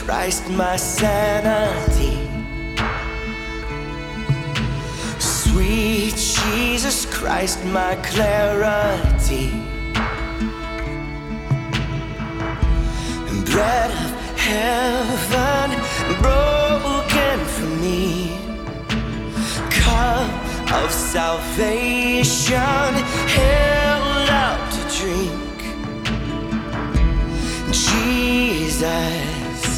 Christ, my sanity. Sweet Jesus Christ, my clarity. Bread of heaven broken for me, cup of salvation held out to drink. Jesus,